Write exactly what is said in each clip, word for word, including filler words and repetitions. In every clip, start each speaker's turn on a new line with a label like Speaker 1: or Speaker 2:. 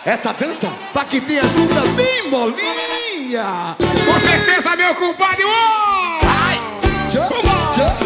Speaker 1: essa dança pra que tenha dúvida bem molinha.
Speaker 2: Com certeza, meu compadre. Oh!
Speaker 1: Ai! Tchau, tchau.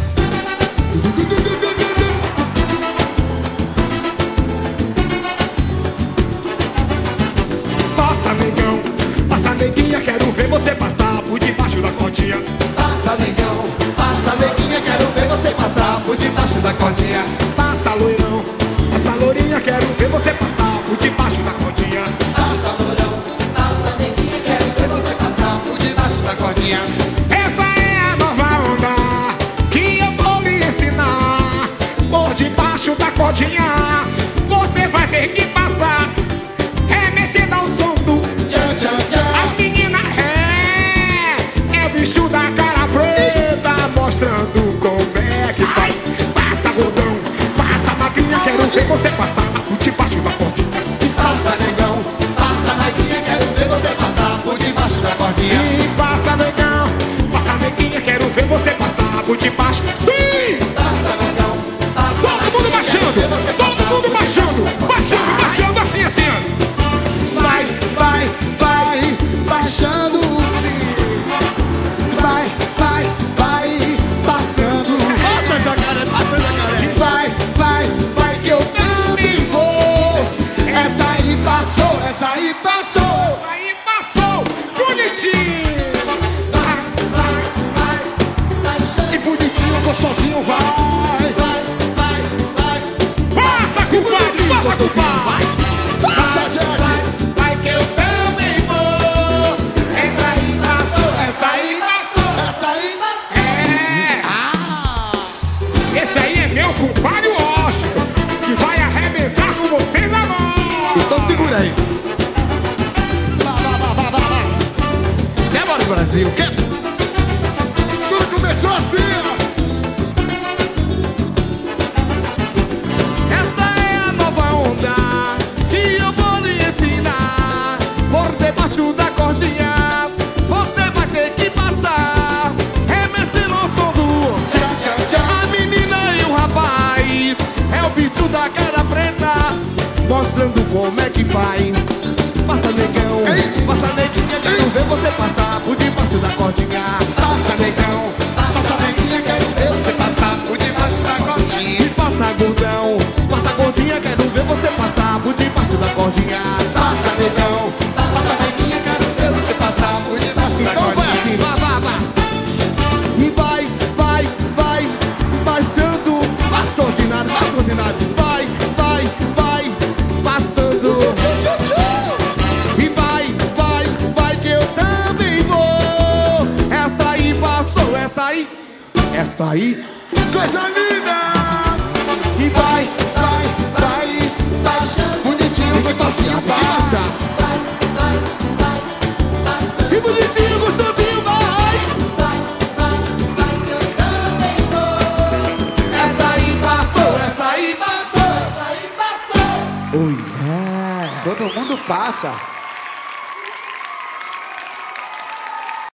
Speaker 2: Passa, negão, passa, neguinha, quero ver você passar por debaixo da cordinha.
Speaker 1: Passa, negão, passa, neguinha, quero ver você passar por debaixo da cordinha.
Speaker 2: Passa, loirão, passa, lourinha, quero ver você passar por debaixo da cordinha.
Speaker 1: Passa, loirão, passa, neguinha, quero ver você passar por debaixo da cordinha.
Speaker 2: Essa é a nova onda que eu vou lhe ensinar. Por debaixo da cordinha você vai ter que passar, remexendo ao som do
Speaker 1: Tchan, tchan, tchan.
Speaker 2: as meninas. É, é o bicho da cara preta, mostrando como é que faz. Passa, gordão, passa, magrinha, quero ver você passar por debaixo da cordinha.
Speaker 1: Passa, negão, passa, neguinha, quero ver você passar por debaixo da cordinha.
Speaker 2: E passa, negão, passa, neguinha, quero ver você passar por debaixo. Sim!
Speaker 1: Passa, negão, passa,
Speaker 2: Todo mundo baixando, todo mundo baixando, baixando, baixando, assim, assim, ó.
Speaker 1: vai, vai, vai, baixando sim. Vai, vai, vai, passando. Passa essa cara, passa essa cara. Vai, vai, vai que eu também vou. Essa aí passou, essa aí passou.
Speaker 2: Isso aí passou, bonitinho.
Speaker 1: Vai, vai, vai, baixando.
Speaker 2: E bonitinho, gostosinho, vai.
Speaker 1: Vai, vai, vai.
Speaker 2: Passa, compadre, passa, compadre.
Speaker 1: Passa, Jack.
Speaker 2: Vai, vai que eu também vou. Essa aí passou, essa aí passou.
Speaker 1: Essa aí passou.
Speaker 2: É,
Speaker 1: Ah!
Speaker 2: esse aí é meu compadre Washington, que vai arrebentar com vocês agora.
Speaker 1: Então segura aí. Vá, vá, vá, vá, vá, vá. Demora, Brasil. Que... Tudo começou assim, ó. Essa é a nova onda que eu vou lhe ensinar. Por debaixo da cordinha você vai ter que passar, remexendo ao som do tchan, tchan, tchan. A menina e o rapaz é o bicho da cara preta, mostrando como é que faz. Passa, negão, passa, neguinha, quero ver você passar por debaixo da cordinha. Passa, negão, passa, neguinha, quero ver você passar por debaixo da cordinha. E passa, gordão, passa, gordinha, quero ver você passar por debaixo da cordinha. Passa, negão, passa, neguinha, quero ver você passar por debaixo da cordinha. Então vai assim, vá, vá, vá. E vai, vai, vai, baixando. Passa ordinário, passa ordinário. Vai, vai, vai, passando. E vai, vai, vai que eu também vou. Essa aí passou, essa aí, essa aí, coisa linda. E vai, vai, vai, baixando. Bonitinho, gostosinho, passa.
Speaker 3: Vai, vai, vai, passando.
Speaker 1: E bonitinho, gostosinho, vai.
Speaker 3: Vai, vai, vai, que eu também vou.
Speaker 1: Essa aí passou, essa aí passou.
Speaker 3: Essa aí passou.
Speaker 1: Oh, yeah. Todo mundo passa.